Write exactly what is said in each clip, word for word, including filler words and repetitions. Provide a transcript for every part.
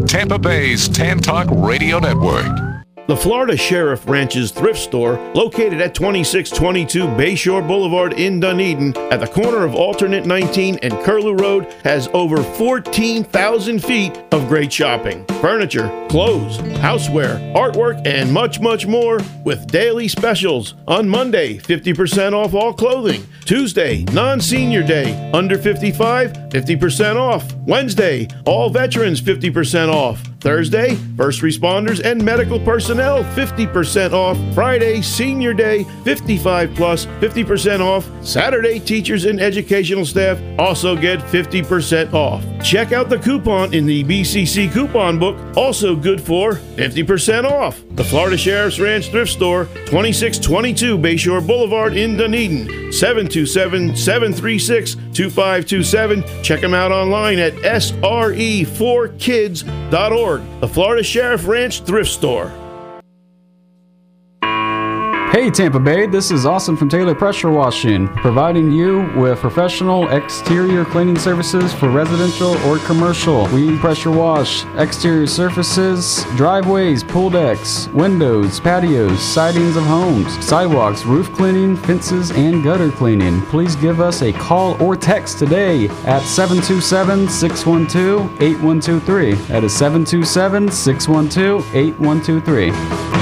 Tampa Bay's Tan Talk Radio Network. The Florida Sheriff Ranch's thrift store, located at twenty-six twenty-two Bayshore Boulevard in Dunedin, at the corner of Alternate nineteen and Curlew Road, has over fourteen thousand feet of great shopping. Furniture, clothes, houseware, artwork, and much, much more with daily specials. On Monday, fifty percent off all clothing. Tuesday, non-senior day, under fifty-five, fifty percent off. Wednesday, all veterans fifty percent off. Thursday, first responders and medical personnel, fifty percent off. Friday, senior day, fifty-five plus, fifty percent off. Saturday, teachers and educational staff also get fifty percent off. Check out the coupon in the B C C coupon book, also good for fifty percent off. The Florida Sheriff's Ranch Thrift Store, twenty-six twenty-two Bayshore Boulevard in Dunedin, seven two seven, seven three six, two five two seven. Check them out online at S R E four kids dot org. The Florida Sheriff Ranch Thrift Store. Hey Tampa Bay, this is Austin from Taylor Pressure Washing, providing you with professional exterior cleaning services for residential or commercial. We pressure wash exterior surfaces, driveways, pool decks, windows, patios, sidings of homes, sidewalks, roof cleaning, fences, and gutter cleaning. Please give us a call or text today at seven two seven, six one two, eight one two three. That is seven two seven, six one two, eight one two three.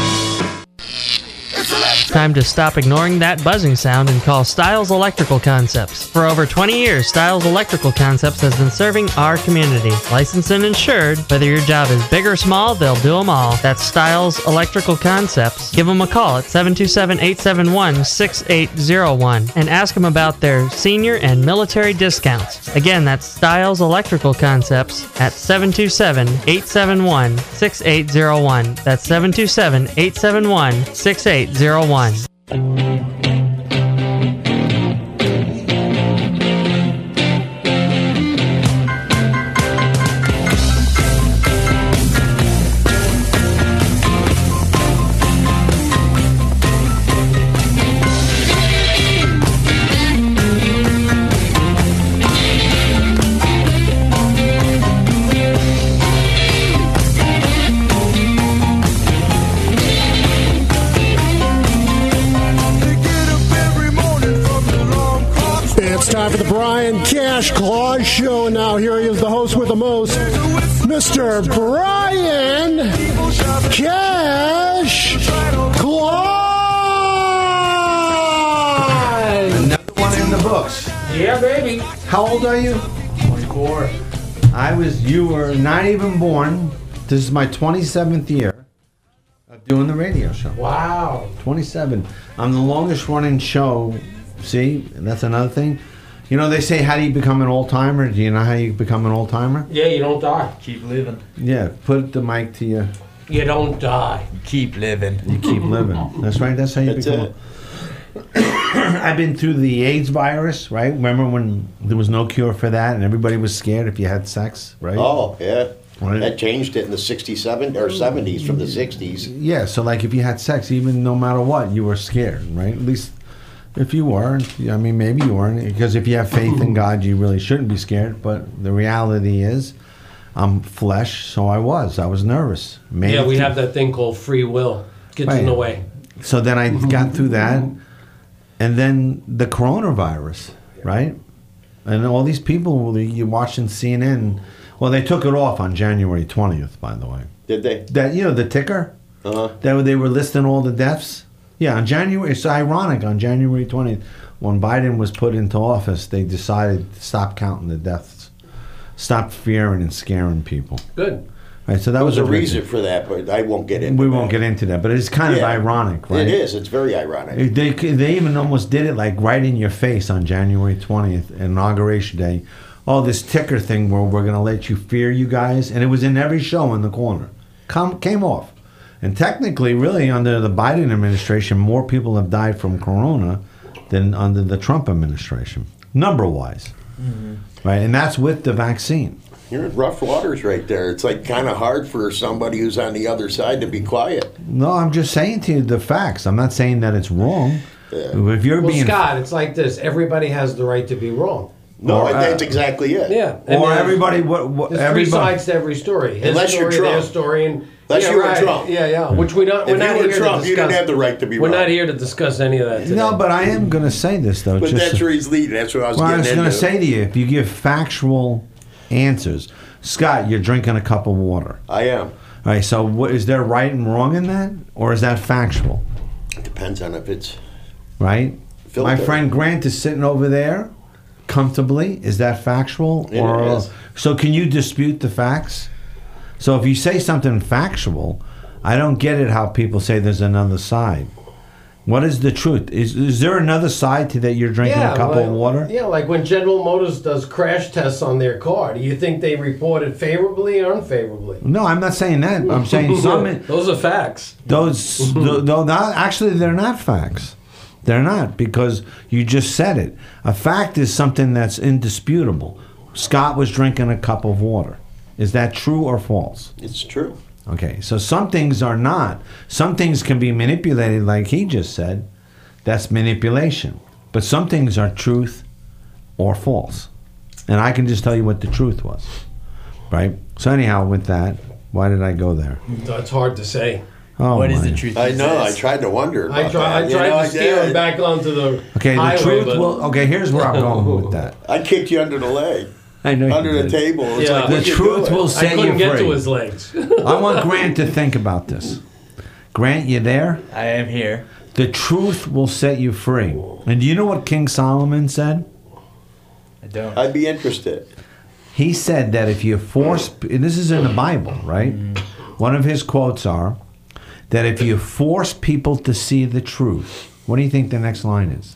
Time to stop ignoring that buzzing sound and call Styles Electrical Concepts. For over twenty years, Styles Electrical Concepts has been serving our community. Licensed and insured, whether your job is big or small, they'll do them all. That's Styles Electrical Concepts. Give them a call at seven two seven, eight seven one, six eight zero one and ask them about their senior and military discounts. Again, that's Styles Electrical Concepts at seven two seven, eight seven one, six eight zero one. That's seven two seven, eight seven one, six eight zero one. For the Brian Cash Claus Show, and now here he is, the host with the most, Mister Brian Cash Claus. Another one in the books. Yeah, baby. How old are you? twenty-four. I was. You were not even born. This is my twenty-seventh year of doing the radio show. Wow. twenty-seven. I'm the longest running show. See, and that's another thing. You know, they say, how do you become an old-timer? Do you know how you become an old-timer? Yeah, you don't die. Keep living. Yeah, put the mic to you. You don't die. Keep living. You keep living. That's right. That's how you That's become. I've been through the AIDS virus, right? Remember when there was no cure for that and everybody was scared if you had sex, right? Oh, yeah. Right. That changed it in the sixty-seven or seventies from the sixties. Yeah, so like if you had sex, even no matter what, you were scared, right? At least if you weren't, I mean, maybe you weren't, because if you have faith in God, you really shouldn't be scared. But the reality is, I'm flesh, so I was. I was nervous. Made yeah, we to, have that thing called free will. Gets right. in the way. So then I got through that, and then the coronavirus, right? And all these people, you're watching C N N. Well, they took it off on January twentieth, by the way. Did they? That, you know, the ticker? Uh-huh. That they were listing all the deaths? Yeah, on January, it's ironic, on January twentieth, when Biden was put into office, they decided to stop counting the deaths, stop fearing and scaring people. Good. Right, so that there was, was a a reason for that, but I won't get into We that. won't get into that, but it's kind Yeah. of ironic, right? It is. It's very ironic. They, they even almost did it like right in your face on January twentieth, Inauguration Day. Oh, this ticker thing where we're going to let you fear you guys. And it was in every show in the corner. Come, came off. And technically, really, under the Biden administration, more people have died from corona than under the Trump administration, number-wise. Mm-hmm. Right? And that's with the vaccine. You're in rough waters right there. It's like kind of hard for somebody who's on the other side to be quiet. No, I'm just saying to you the facts. I'm not saying that it's wrong. Yeah. If you're well, being Scott, it's like this. Everybody has the right to be wrong. No, Or, uh, that's exactly it. Yeah. And Or then everybody, what, what There's everybody. three sides to every story. His Unless you're story, their Trump. story, and Unless yeah, you were right. Trump. Yeah, yeah. Which we don't. We're If not you were here Trump, to you discuss. didn't have the right to be We're wrong. not here to discuss any of that today. No, but I am going to say this though. But just that's where he's leading. That's what I was well, I getting was going into. to say to you, if you give factual answers, Scott, you're drinking a cup of water. I am. All right. So, what is there right and wrong in that, or is that factual? It depends on if it's Right. My Filter. friend Grant is sitting over there comfortably. Is that factual? It or is. So can you dispute the facts? So if you say something factual, I don't get it how people say there's another side. What is the truth? Is is there another side to that you're drinking a cup like, of water? Yeah, like when General Motors does crash tests on their car, do you think they report it favorably or unfavorably? No, I'm not saying that. I'm saying some Those are facts. those th- though not actually they're not facts. They're not, because you just said it. A fact is something that's indisputable. Scott was drinking a cup of water. Is that true or false? it's true. Okay, so some things are not. Some things can be manipulated, like he just said. That's manipulation. But some things are truth or false. And I can just tell you what the truth was. Right? So anyhow, with that, why did I go there? That's hard to say. Oh, What is my. the truth? I these know. I days? tried to wonder. I, about try, I that. tried You know, to steer I him did. back onto the Okay, the highway, truth but- will. Okay, here's where I'm going with that. I kicked you under the leg, I know you under the did. table. It's Yeah. like, The what you truth doing? will I set you couldn't get free. to his legs. I want Grant to think about this. Grant, you there? I am here. The truth will set you free. And do you know what King Solomon said? I don't. I'd be interested. He said that if you force, and this is in the Bible, right? One of his quotes are that if you force people to see the truth, what do you think the next line is?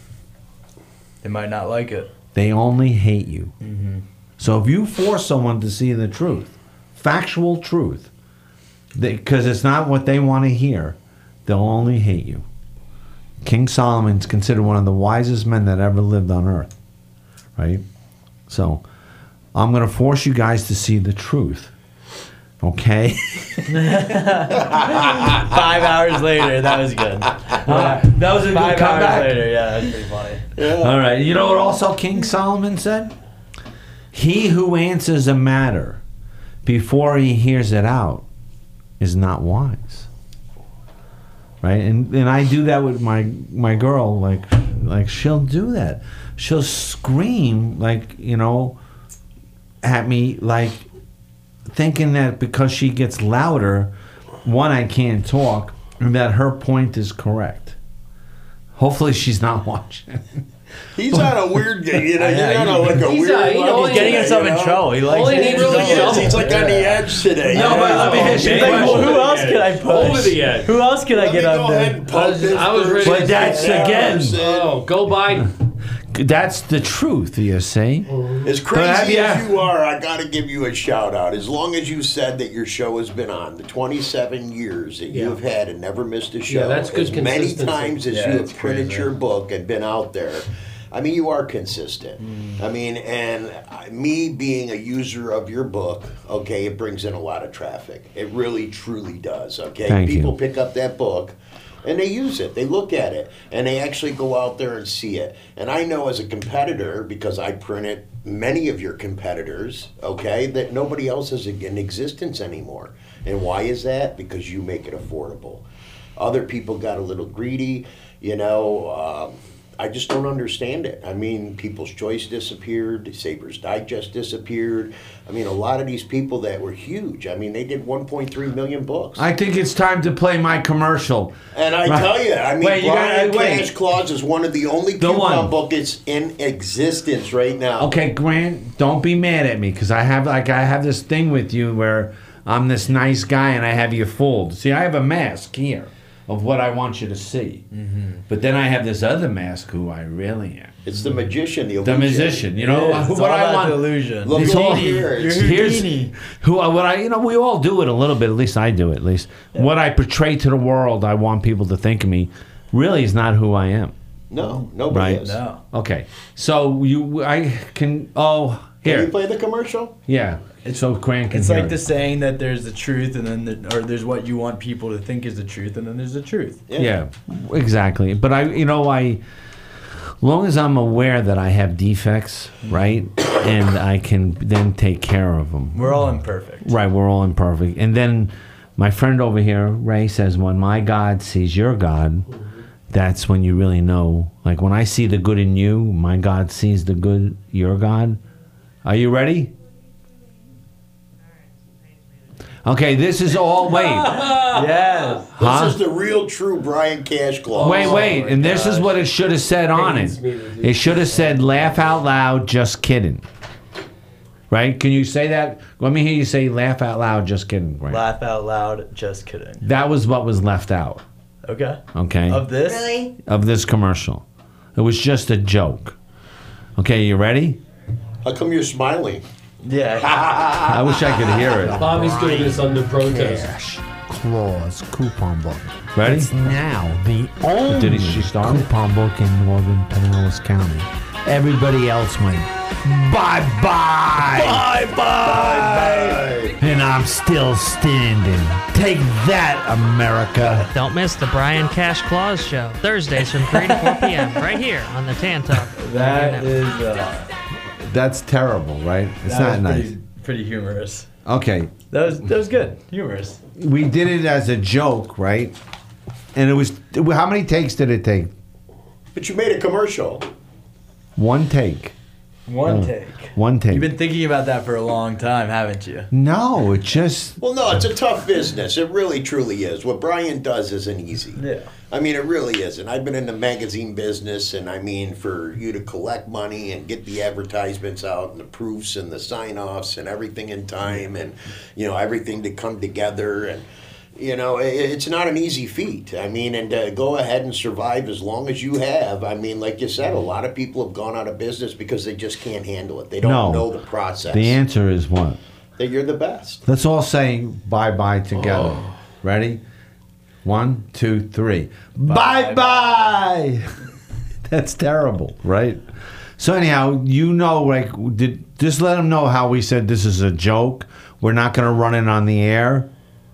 They might not like it. They only hate you. So if you force someone to see the truth, factual truth, because it's not what they want to hear, they'll only hate you. King Solomon's considered one of the wisest men that ever lived on earth, right? So I'm going to force you guys to see the truth, okay? Five hours later, that was good. Uh, that was a Five good hours comeback. later, yeah, that's pretty funny. All right. You know what also King Solomon said? He who answers a matter before he hears it out is not wise. Right? And and I do that with my my girl. Like like she'll do that. She'll scream like, you know, at me, like thinking that because she gets louder, one, I can't talk, and that her point is correct. Hopefully she's not watching. He's on a weird game. You know, Yeah, you're on a, like a he's weird on- he level only- He's getting today, himself you in know? trouble. He likes All he it. needs He really Yeah. is. He's like on the edge today. No, but let me ask you He's a like, well, question. who else can I push? Over the edge. Who else can I Let me get go on ahead there? and pump I was- this I was ready person. to But that's Yeah, again- person. Oh, go Biden. That's the truth, you see. As But have crazy you- as you are, I got to give you a shout out. As long as you said that your show has been on, the twenty-seven years that Yeah. you have had and never missed a show, Yeah, that's good as many consistency. times as Yeah, you it's have printed crazy. your book and been out there, I mean, you are consistent. Mm. I mean, and I- me being a user of your book, okay, it brings in a lot of traffic. It really, truly does, okay? Thank People you. pick up that book and they use it. They look at it and they actually go out there and see it. And I know as a competitor, because I printed many of your competitors, okay, that nobody else is in existence anymore. And why is that? Because you make it affordable. Other people got a little greedy, you know. Um, I just don't understand it. I mean, People's Choice disappeared, Saber's Digest disappeared. I mean, a lot of these people that were huge, I mean, they did one point three million books. I think it's time to play my commercial. And I Right. tell you, I mean, Wait, you Brian gotta- wait. Cash Claus is one of the only The coupon one. books in existence right now. Okay, Grant, don't be mad at me because I have like I have this thing with you where I'm this nice guy and I have you fooled. See, I have a mask here of what I want you to see, but then I have this other mask who I really am. It's the magician, the The illusion. musician, you know It's what all I about want. the illusion. Look It's at all- here. It's- You're Here's Houdini. who what I you know we all do it a little bit. At least I do. At least what I portray to the world, I want people to think of me. Really, is not who I am. No, nobody Right. is. No. Okay, so you I can oh Can you here play the commercial? yeah. So Grant can It's hear like it. the saying that there's the truth, and then the, or there's what you want people to think is the truth, and then there's the truth. Yeah, exactly. But I, you know, I long as I'm aware that I have defects, right, and I can then take care of them. We're all imperfect. Right, we're all imperfect. And then my friend over here, Ray, says, when my God sees your God, that's when you really know. Like when I see the good in you, my God sees the good, your God. Are you ready? Okay, this is all, wait. Yes. Huh? This is the real true Brian Cash clause. Wait, wait, and this is what it should have said on it. It should have said, laugh out loud, just kidding. Right? Can you say that? Let me hear you say, laugh out loud, just kidding. Right? Laugh out loud, just kidding. That was what was left out. Okay. Okay. Of this? Really? Of this commercial. It was just a joke. Okay, you ready? How come you're smiling? Yeah. I wish I could hear it. Bobby's doing this under protest. Cash Clause coupon book. Ready? It's now the only Did he- she start? coupon book in northern Pinellas County. Everybody else went bye bye. Bye bye. And I'm still standing. Take that, America. Don't miss the Brian Cash Claus Show, Thursdays from three to four p.m. right here on the Tan Talk. That is, uh, That's terrible, right? It's that not was nice. pretty, pretty humorous. Okay. That was that was good. Humorous. We did it as a joke, right? And it was, how many takes did it take? But you made a commercial. One take. One Oh, take. One take. You've been thinking about that for a long time, haven't you? No, it just. Well, no, it's a tough business. It really, truly is. What Brian does isn't easy. Yeah. I mean, it really isn't. I've been in the magazine business, and I mean, for you to collect money and get the advertisements out and the proofs and the sign-offs and everything in time and, you know, everything to come together and, you know, it, it's not an easy feat. I mean, and to go ahead and survive as long as you have, I mean, like you said, a lot of people have gone out of business because they just can't handle it. They don't No. know the process. The answer is what? That you're the best. Let's all say bye-bye together. Oh. Ready? One, two, three. Bye-bye! That's terrible, right? So anyhow, you know, like, did, just let them know how we said this is a joke. We're not going to run it on the air.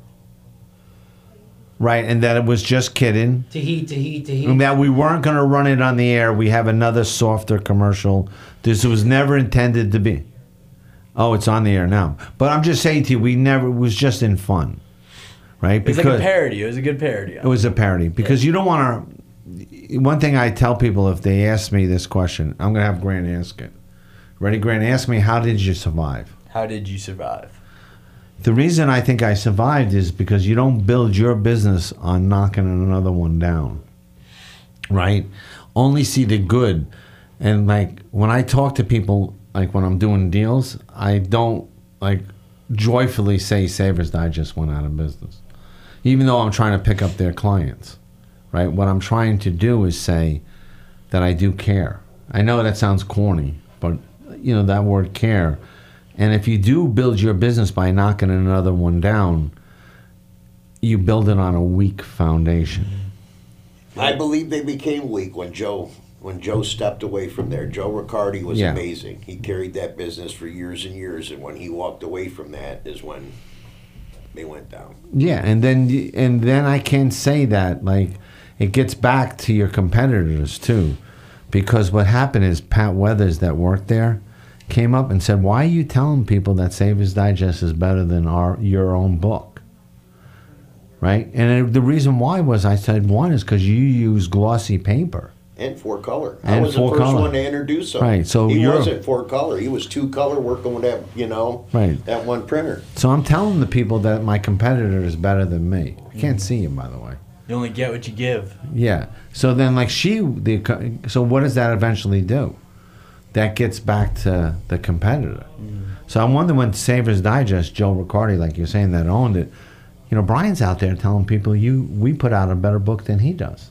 Right, and that it was just kidding. To heat, to heat, to heat. And that we weren't going to run it on the air. We have another softer commercial. This was never intended to be. Oh, it's on the air now. But I'm just saying to you, we never, it was just in fun. Right? It was like a parody. It was a good parody. It was a parody. Because you don't want to... One thing I tell people if they ask me this question, I'm going to have Grant ask it. Ready, Grant? Ask me, how did you survive? How did you survive? The reason I think I survived is because you don't build your business on knocking another one down. Right? Only see the good. And like when I talk to people, like when I'm doing deals, I don't like joyfully say Savers Digest went out of business. Even though I'm trying to pick up their clients. Right? What I'm trying to do is say that I do care. I know that sounds corny, but you know that word care. And if you do build your business by knocking another one down, you build it on a weak foundation. I believe they became weak when Joe when Joe stepped away from there. Joe Riccardi was Yeah. amazing. He carried that business for years and years, and when he walked away from that is when they went down. Yeah, and then and then I can say that like it gets back to your competitors too, because what happened is Pat Weathers that worked there came up and said, "Why are you telling people that Savers Digest is better than our your own book?" Right? And it, the reason why was I said one is because you use glossy paper. And four color. I And was the four first color. one to introduce him. Right, so he you're- wasn't four color. He was two color, working with that, you know, Right. that one printer. So I'm telling the people that my competitor is better than me. I can't see you, by the way. You only get what you give. Yeah. So then, like she, the co- so what does that eventually do? That gets back to the competitor. So I wonder when Savers Digest, Joe Riccardi, like you're saying, that owned it. You know, Brian's out there telling people, "You, we put out a better book than he does."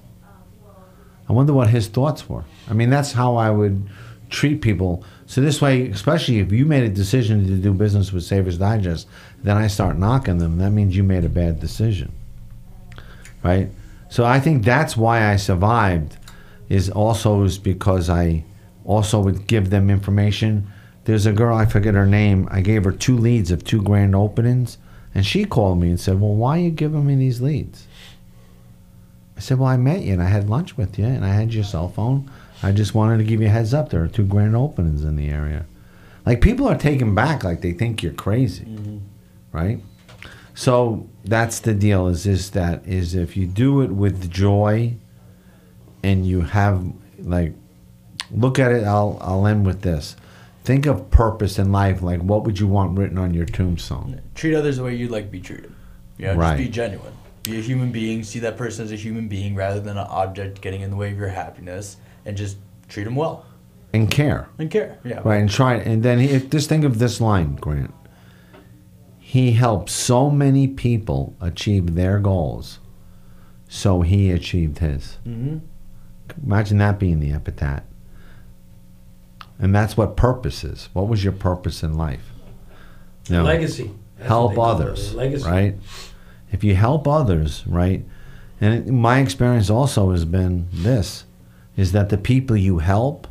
I wonder what his thoughts were. I mean, that's how I would treat people. So this way, especially if you made a decision to do business with Savers Digest, then I start knocking them. That means you made a bad decision, right? So I think that's why I survived. Is also is because I also would give them information. There's a girl, I forget her name. I gave her two leads of two grand openings, and she called me and said, "Well, why are you giving me these leads?" I said, "Well, I met you and I had lunch with you and I had your cell phone I just wanted to give you a heads up. There are two grand openings in the area. Like, people are taken back, like they think you're crazy, mm-hmm. right? So that's the deal. Is is that is if you do it with joy, and you have like, look at it. I'll I'll end with this. Think of purpose in life. Like, what would you want written on your tombstone? Treat others the way you'd like to be treated. You know, right. Just be genuine. Be a human being. See that person as a human being rather than an object getting in the way of your happiness, and just treat them well. And care. And care, yeah. Right, and try, and then he, just think of this line, Grant. He helped so many people achieve their goals, so he achieved his. Mm-hmm. Imagine that being the epitaph. And that's what purpose is. What was your purpose in life? You know, legacy. That's help others, legacy. Right? If you help others, right? And it, my experience also has been this, is that the people you help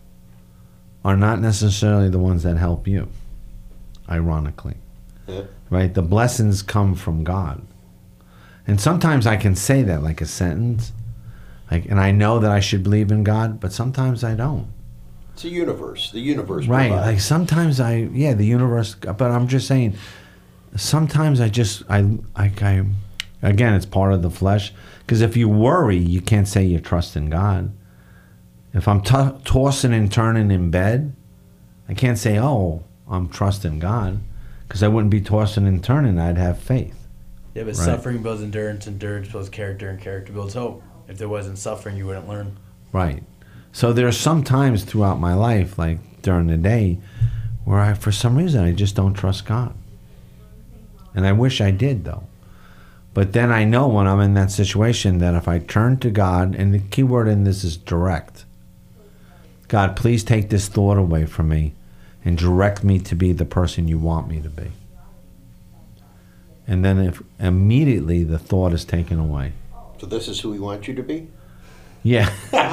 are not necessarily the ones that help you, ironically. Yeah. Right? The blessings come from God. And sometimes I can say that like a sentence, like, and I know that I should believe in God, but sometimes I don't. It's a universe. The universe Right. provides. Like sometimes I, yeah, the universe, but I'm just saying, sometimes I just, I, like I, again, it's part of the flesh. Because if you worry, you can't say you trust in God. If I'm t- tossing and turning in bed, I can't say, oh, I'm trusting God, because I wouldn't be tossing and turning. I'd have faith. Yeah, but right? Suffering builds endurance, endurance builds character, and character builds hope. If there wasn't suffering, you wouldn't learn. Right. So there are some times throughout my life, like during the day, where I, for some reason, I just don't trust God. And I wish I did, though. But then I know when I'm in that situation that if I turn to God, and the key word in this is direct, God, please take this thought away from me and direct me to be the person you want me to be. And then if immediately the thought is taken away. So this is who we want you to be? Yeah.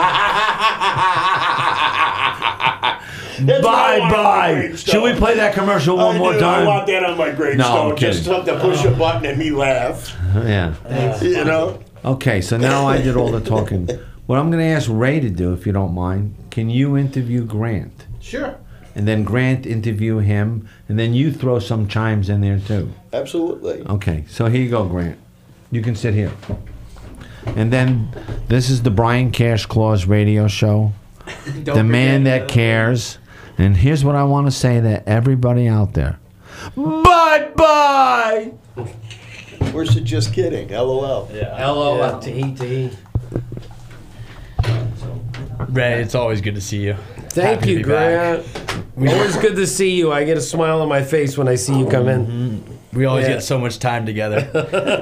That's what I Bye want on my bye. gravestone. Should we play that commercial one I more do. time? I want that on my gravestone. No, I'm just kidding. have to push a button and me laugh. Yeah. You know? Okay, so now I did all the talking. What I'm going to ask Ray to do, if you don't mind, can you interview Grant? Sure. And then Grant interview him, and then you throw some chimes in there too. Absolutely. Okay, so here you go, Grant. You can sit here. And then this is the Brian Cash Claus radio show. The man that cares. And here's what I want to say to everybody out there. Bye-bye! Where's the just kidding? LOL. Yeah. LOL. Yeah. Tee tee. Ray, it's always good to see you. Thank Happy to you, be back. Grant. Always good to see you. I get a smile on my face when I see you come in. Mm-hmm. We always Yeah. get so much time together.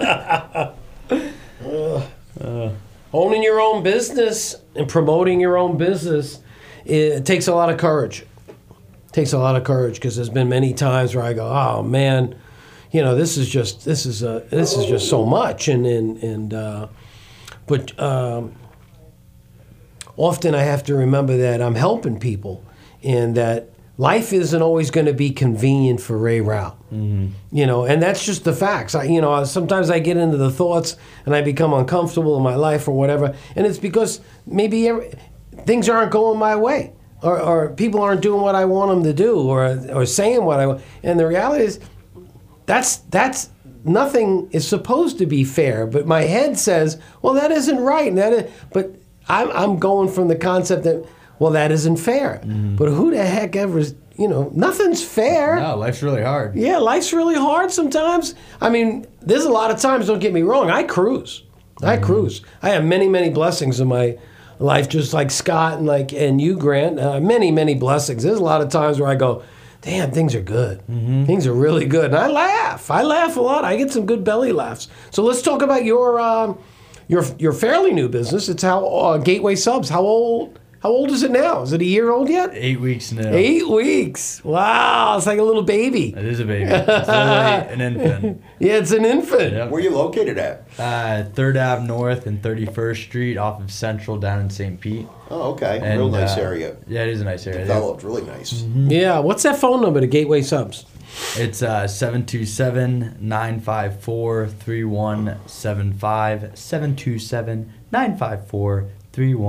uh, owning your own business and promoting your own business, it takes a lot of courage. It takes a lot of courage, because there's been many times where I go, oh man, you know, this is just this is uh, this is just so much, and and and uh, but. Um, Often I have to remember that I'm helping people, and that life isn't always going to be convenient for Ray Rao. Mm-hmm. You know, and that's just the facts. I, you know, sometimes I get into the thoughts and I become uncomfortable in my life or whatever, and it's because maybe every, things aren't going my way, or, or people aren't doing what I want them to do, or or saying what I want. And the reality is, that's that's. Nothing is supposed to be fair, but my head says, well, that isn't right, and that is, but. I'm I'm going from the concept that, well, that isn't fair. Mm-hmm. But who the heck ever, you know, nothing's fair. No, life's really hard. Yeah, life's really hard sometimes. I mean, there's a lot of times, don't get me wrong, I cruise. Mm-hmm. I cruise. I have many, many blessings in my life, just like Scott and like and you, Grant. Uh, many, many blessings. There's a lot of times where I go, damn, things are good. Mm-hmm. Things are really good. And I laugh. I laugh a lot. I get some good belly laughs. So let's talk about your... Um, Your your fairly new business. It's how uh, Gateway Subs. How old? How old is it now? Is it a year old yet? Eight weeks now. Eight weeks. Wow, it's like a little baby. It is a baby. It's literally an infant. Yeah, it's an infant. Yep. Where are you located at? Uh, Third Avenue North and thirty-first Street, off of Central, down in Saint Pete. Oh, okay. And, Real nice uh, area. Yeah, it is a nice area. Developed, really nice. Mm-hmm. Yeah. What's that phone number to Gateway Subs? It's uh, seven two seven, nine five four, three one seven five, seven two seven, nine five four, three one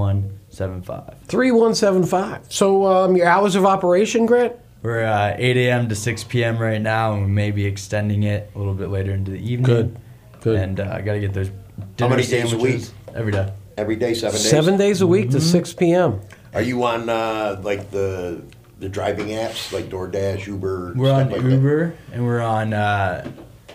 seven five. three one seven five. So um, your hours of operation, Grant? We're uh, eight a.m. to six p.m. right now, and we may be extending it a little bit later into the evening. Good, good. And uh, I got to get those How dinner many days a sandwiches every day. Every day, seven days. Seven days a week Mm-hmm. to six p.m. Are you on uh, like the the driving apps like DoorDash, Uber? We're stuff on like that? Uber, and we're on uh,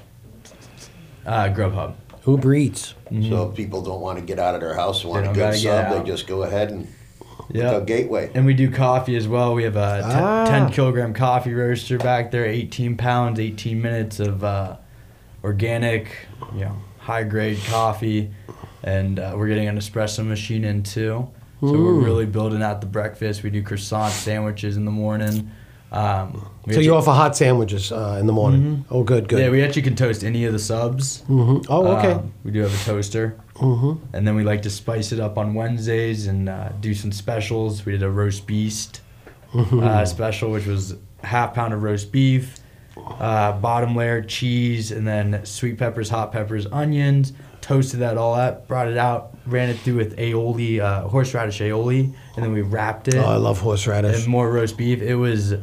uh, Grubhub. Uber Eats. So if people don't want to get out of their house and want a don't good gotta get sub, they out. just go ahead and Yeah. look up Gateway. And we do coffee as well. We have a ten, Ah. ten kilogram coffee roaster back there, eighteen pounds, eighteen minutes of uh, organic, you know, high grade coffee. And uh, we're getting an espresso machine in too. So we're really building out the breakfast. We do croissant sandwiches in the morning. Um, we So you actually- offer hot sandwiches uh, in the morning. Oh, good, good. Yeah, we actually can toast any of the subs. hmm Oh, okay. Um, we do have a toaster. hmm And then we like to spice it up on Wednesdays and uh, do some specials. We did a roast beast uh, special, which was a half pound of roast beef, uh, bottom layer cheese, and then sweet peppers, hot peppers, onions. Toasted that all up, brought it out, ran it through with aioli, uh, horseradish aioli, and then we wrapped it. Oh, I love horseradish. And more roast beef. It was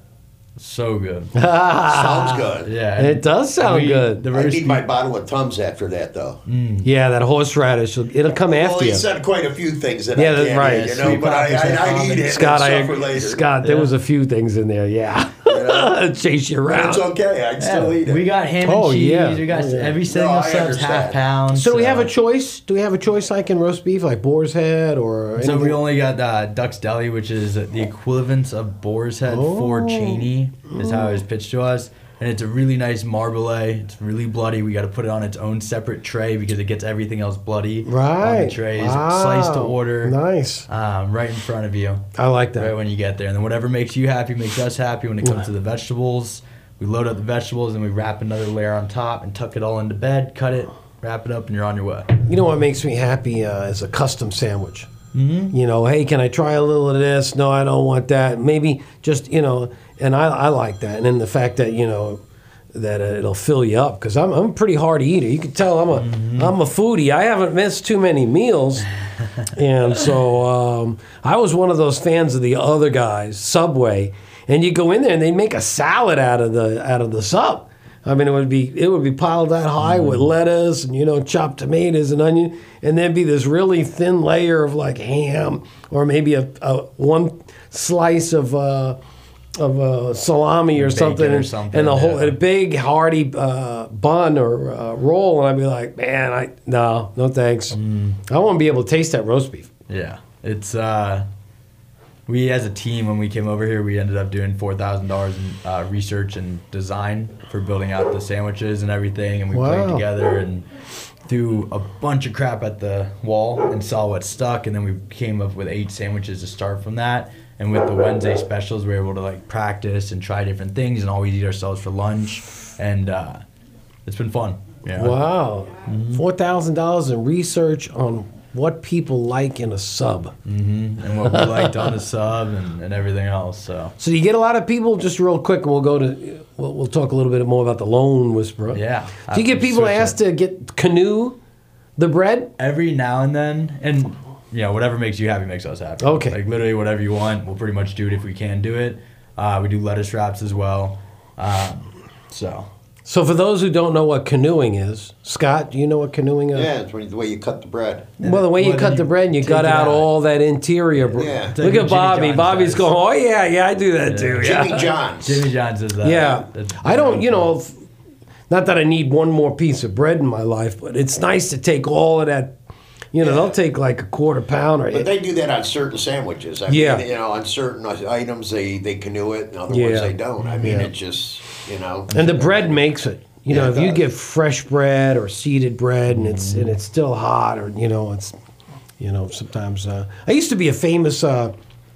so good. Sounds good. Yeah, It does sound we- good. The I roast need beef, my bottle of Tums after that, though. Yeah, that horseradish, it'll come Well, after he you. said quite a few things that Yeah, I that's can't right. eat, you Sweet know, but I, poppers, I, I that eat it Scott, I and suffer agree. later. Scott, there Yeah. was a few things in there, yeah. Chase you But around. it's okay. I'd still eat it. we got ham and Oh, cheese. yeah. We got Oh, yeah. every single I sub's half understand. pound. So do we have a choice? Do we have a choice like in roast beef, like boar's head or So anything? we only got uh, Duck's Deli, which is the equivalent of Boar's Head for Oh. Cheney, is how it was pitched to us. And it's a really nice marblet. It's really bloody. We got to put it on its own separate tray because it gets everything else bloody on Right. the trays. Wow. Sliced to order, Nice. um, right in front of you, I like that. right when you get there. And then whatever makes you happy makes us happy. When it comes to the vegetables, we load up the vegetables and we wrap another layer on top and tuck it all into bed. Cut it, wrap it up, and you're on your way. You know what makes me happy uh, is a custom sandwich. Mm-hmm. You know, hey, can I try a little of this? No, I don't want that. Maybe just, you know, and I, I like that. And then the fact that, you know, that uh, it'll fill you up because I'm, I'm a pretty hard eater. You can tell I'm a Mm-hmm. am a foodie. I haven't missed too many meals, and so um, I was one of those fans of the other guys, Subway, and you go in there and they make a salad out of the out of the sub. I mean, it would be it would be piled that high with lettuce and, you know, chopped tomatoes and onion, and there'd be this really thin layer of like ham or maybe a, a one slice of. Uh, of uh, salami or Bacon something, or and, something, and a whole yeah. a big hearty uh, bun or uh, roll, and I'd be like, man, I no, no thanks. Mm. I want to be able to taste that roast beef. Yeah, it's uh, we as a team when we came over here, we ended up doing four thousand dollars in uh, research and design for building out the sandwiches and everything, and we Wow. played together and threw a bunch of crap at the wall and saw what stuck, and then we came up with eight sandwiches to start from that. And with the Wednesday specials, we were able to like practice and try different things and always eat ourselves for lunch, and uh, it's been fun. Yeah. Wow, four thousand dollars in research on what people like in a sub. Mm-hmm. And what we liked on the sub and, and everything else. So So you get a lot of people. Just real quick, and we'll go to we'll, we'll talk a little bit more about the Lone Whisperer. yeah. Do you get people Switch it. asked to get canoe the bread? Every now and then, and you know, whatever makes you happy makes us happy. Okay. Like literally whatever you want, we'll pretty much do it if we can do it. Uh, we do lettuce wraps as well. Um, so So for those who don't know what canoeing is, Scott, do you know what canoeing is? Yeah, it's when, the way you cut the bread. Well, the way you Well, cut then the you bread and you take gut it out out. all that interior. Br- Yeah. Look Like at Jimmy Bobby. John's Bobby's does. going, oh, yeah, yeah, I do that too. Yeah. Jimmy John's. Jimmy John's is that. Yeah. That's- I don't, you know, f- not that I need one more piece of bread in my life, but it's nice to take all of that. You know, Yeah. they'll take like a quarter pound or But they do that on certain sandwiches. I Yeah. mean, you know, on certain items they, they canoe it, and other Yeah. ones they don't. I mean, Yeah. it just, you know. and the bread makes it. You Yeah, know, it if you does. get fresh bread or seeded bread and it's and it's still hot, or you know, it's you know sometimes. Uh, I used to be a famous. Uh,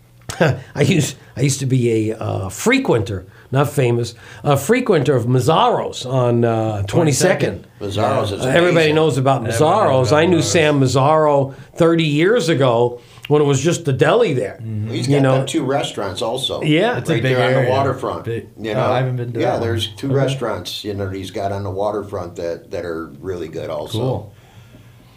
I used I used to be a uh, frequenter, not famous, a frequenter of Mazzaro's on uh, twenty-second. Mazzaro's is Uh, everybody amazing. knows about Everybody knows Mazzaro's. about I knew Mazzaro's. Sam Mazzaro thirty years ago when it was just the deli there. He's got You know, them two restaurants also. Yeah. It's a right big there on the area. waterfront. Big- you oh, know, I haven't been to Yeah, that one. there's two restaurants. You know, that he's got on the waterfront that, that are really good also. Cool.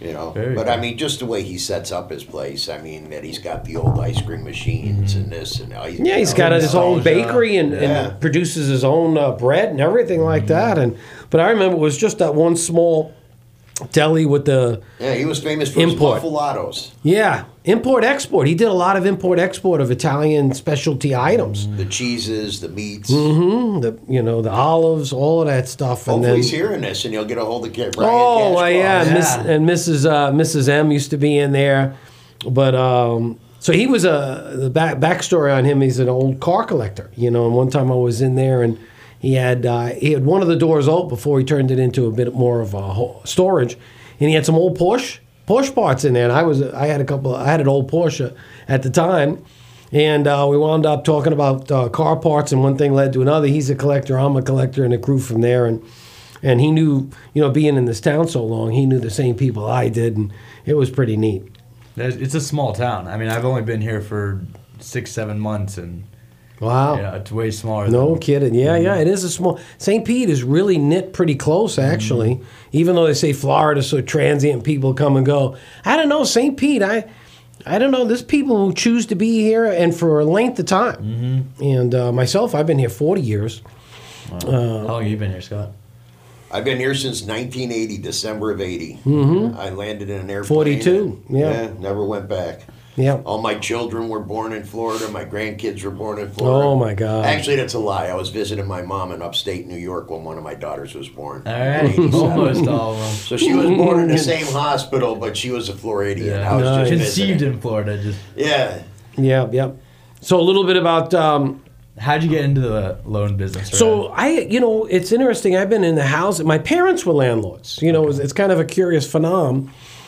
You know, Very but cool. I mean, just the way he sets up his place. I mean, that he's got the old ice cream machines and this and that. Yeah, he's got his own bakery and, Yeah. and produces his own uh, bread and everything like that. And but I remember it was just that one small deli with the Yeah, he was famous for Import. his muffalatos. yeah import export. He did a lot of import export of Italian specialty items. The cheeses, the meats. Mm-hmm. The you know the olives, all of that stuff. Hopefully and then he's hearing this and he'll get a hold of Brian oh well, Cashcross. yeah, Miss, Yeah. and Missus Uh, Missus M used to be in there, but um, so he was a the back backstory on him. He's an old car collector, you know. And one time I was in there and he had uh, he had one of the doors open before he turned it into a bit more of a ho- storage, and he had some old Porsche Porsche parts in there. And I was I had a couple. I had an old Porsche at the time. And uh, we wound up talking about uh, car parts, and one thing led to another. He's a collector, I'm a collector, and it grew from there. And and he knew, you know, being in this town so long, he knew the same people I did, and it was pretty neat. There's- It's a small town. I mean, I've only been here for six, seven months, and Wow. yeah, it's way smaller. No than, kidding. Yeah, yeah, it is a small. Saint Pete is really knit pretty close, actually. Even though they say Florida's so transient, people come and go. I don't know, Saint Pete. I, I don't know. There's people who choose to be here and for a length of time. Mm-hmm. And uh, myself, I've been here forty years. Wow. How long have you been here, Scott? I've been here since nineteen eighty, December of eighty. Mhm. I landed in an airplane. forty-two, and- yeah. never went back. Yeah. All my children were born in Florida. My grandkids were born in Florida. Oh, my God. Actually, that's a lie. I was visiting my mom in upstate New York when one of my daughters was born. All right, eighty-seven. almost all of them. So she was born in the same hospital, but she was a Floridian. I was just Conceived visiting. in Florida. Just Yeah. Yeah, yeah. So a little bit about. Um, how'd you get into the loan business? or- So I, you know, it's interesting. I've been in the house. My parents were landlords. You know, it's, it's kind of a curious phenomenon.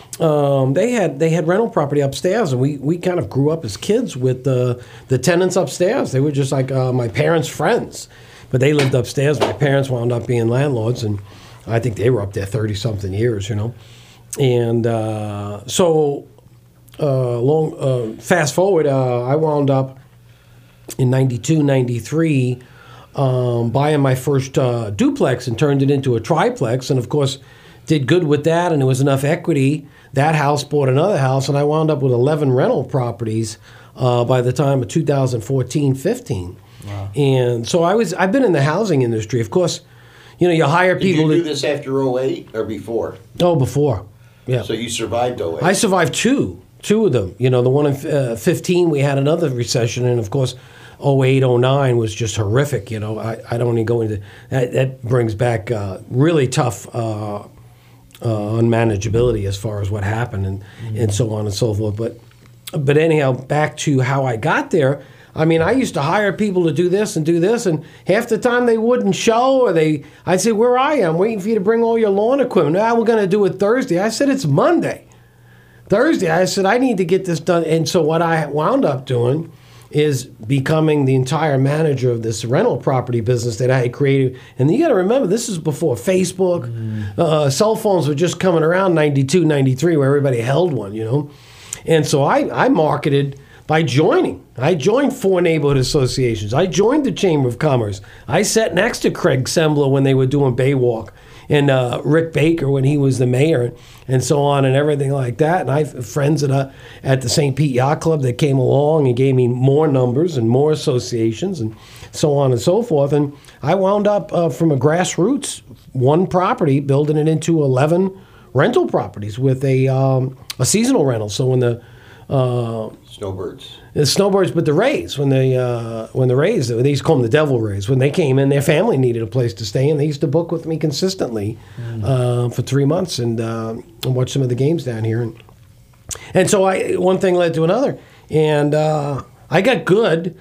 Um, they had they had rental property upstairs, and we, we kind of grew up as kids with the the tenants upstairs. They were just like uh, my parents' friends, but they lived upstairs. My parents wound up being landlords, and I think they were up there thirty something years. You know, and uh, so uh, long uh, fast forward, uh, I wound up in ninety-two, ninety-three, um, buying my first uh, duplex and turned it into a triplex. And of course, did good with that, and there was enough equity. That house bought another house, and I wound up with eleven rental properties uh, by the time of two thousand fourteen, fifteen. Wow. And so I was, I've been in the housing industry. Of course, you know, you hire Did people you do to, this after oh eight or before? oh, before. Yeah. So you survived oh eight. I survived two, two of them. You know, the one in uh, fifteen, we had another recession, and of course, oh eight, oh nine was just horrific. You know, I, I don't even go into that. That brings back uh, really tough uh, uh, unmanageability as far as what happened and, mm-hmm. and so on and so forth. But but anyhow, back to how I got there. I mean, I used to hire people to do this and do this, and half the time they wouldn't show, or they, I'd say, where are you? I'm waiting for you to bring all your lawn equipment. Ah, we're going to do it Thursday. I said, it's Monday. Thursday, I said, I need to get this done. And so what I wound up doing is becoming the entire manager of this rental property business that I had created. And you got to remember, this is before Facebook. Mm. Uh, cell phones were just coming around ninety-two, ninety-three, where everybody held one, you know. And so I, I marketed by joining. I joined four neighborhood associations. I joined the Chamber of Commerce. I sat next to Craig Sembler when they were doing Baywalk, and uh, Rick Baker when he was the mayor, and so on and everything like that. And I have friends at, a, at the Saint Pete Yacht Club that came along and gave me more numbers and more associations and so on and so forth. And I wound up uh, from a grassroots, one property, building it into eleven rental properties with a, um, a seasonal rental. So when the uh, Snowbirds. The snowbirds, but the Rays, when they uh, when the Rays, they used to call them the Devil Rays. When they came in, their family needed a place to stay, and they used to book with me consistently mm. uh, for three months and, uh, and watch some of the games down here. And, and so I one thing led to another, and uh, I got good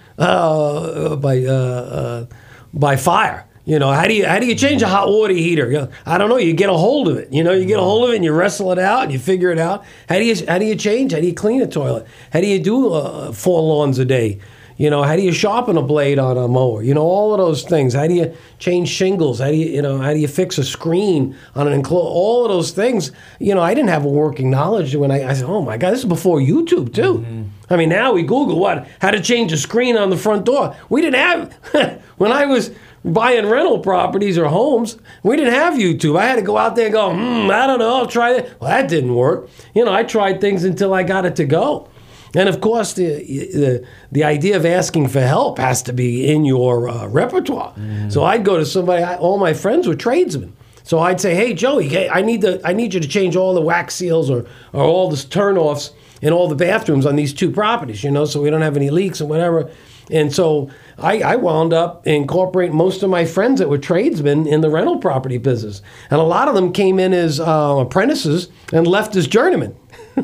uh, by uh, uh, by fire. You know, how do you how do you change a hot water heater? You know, I don't know. You get a hold of it. You know, you get a hold of it and you wrestle it out and you figure it out. How do you how do you change? How do you clean a toilet? How do you do uh, four lawns a day? You know, how do you sharpen a blade on a mower? You know, all of those things. How do you change shingles? How do you you know how do you fix a screen on an enclosed? All of those things. You know, I didn't have a working knowledge when I, I said, oh my God, this is before YouTube too. Mm-hmm. I mean, now we Google what how to change a screen on the front door. We didn't have when I was. buying rental properties or homes. We didn't have YouTube. I had to go out there and go, hmm, I don't know, I'll try it. Well, that didn't work. You know, I tried things until I got it to go. And of course, the the, the idea of asking for help has to be in your uh, repertoire. Mm. So I'd go to somebody. I, all my friends were tradesmen. So I'd say, "Hey, Joey, I need to I need you to change all the wax seals or or all the turnoffs in all the bathrooms on these two properties. You know, so we don't have any leaks and whatever." And so I, I wound up incorporating most of my friends that were tradesmen in the rental property business. And a lot of them came in as uh, apprentices and left as journeymen.